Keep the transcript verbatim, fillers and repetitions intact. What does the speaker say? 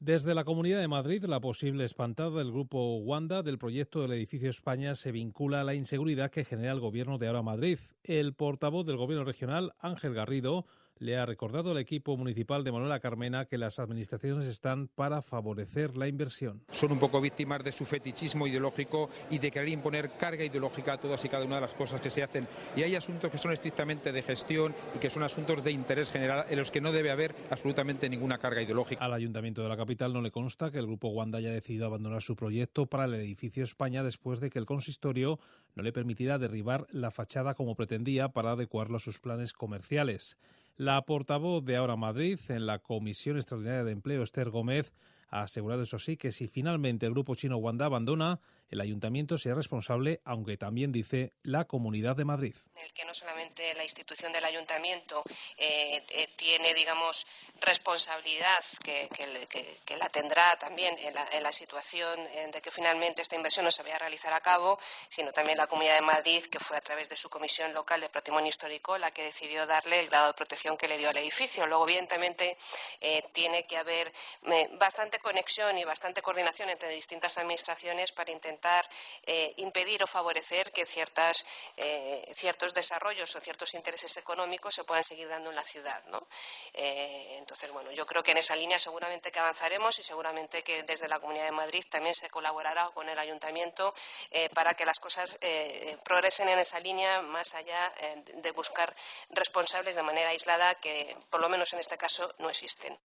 Desde la Comunidad de Madrid, la posible espantada del grupo Wanda del proyecto del edificio España se vincula a la inseguridad que genera el gobierno de Ahora Madrid. El portavoz del gobierno regional, Ángel Garrido, le ha recordado al equipo municipal de Manuela Carmena que las administraciones están para favorecer la inversión. Son un poco víctimas de su fetichismo ideológico y de querer imponer carga ideológica a todas y cada una de las cosas que se hacen. Y hay asuntos que son estrictamente de gestión y que son asuntos de interés general en los que no debe haber absolutamente ninguna carga ideológica. Al Ayuntamiento de la capital no le consta que el grupo Wanda haya decidido abandonar su proyecto para el edificio España después de que el consistorio no le permitiera derribar la fachada como pretendía para adecuarlo a sus planes comerciales. La portavoz de Ahora Madrid en la Comisión Extraordinaria de Empleo, Esther Gómez, ha asegurado, eso sí, que si finalmente el grupo chino Wanda abandona, el ayuntamiento será responsable, aunque también dice la Comunidad de Madrid. El que no solamente la institución del ayuntamiento eh, eh, tiene, digamos, responsabilidad, que, que, que, que la tendrá también en la, en la situación de que finalmente esta inversión no se vaya a realizar a cabo, sino también la Comunidad de Madrid, que fue a través de su Comisión Local de Patrimonio Histórico la que decidió darle el grado de protección que le dio al edificio. Luego, evidentemente, eh, tiene que haber eh, bastante conexión y bastante coordinación entre distintas administraciones para intentar eh, impedir o favorecer que ciertas, eh, ciertos desarrollos o ciertos intereses económicos se puedan seguir dando en la ciudad, ¿no? Eh, entonces, bueno, yo creo que en esa línea seguramente que avanzaremos y seguramente que desde la Comunidad de Madrid también se colaborará con el Ayuntamiento eh, para que las cosas eh, progresen en esa línea, más allá eh, de buscar responsables de manera aislada que, por lo menos en este caso, no existen.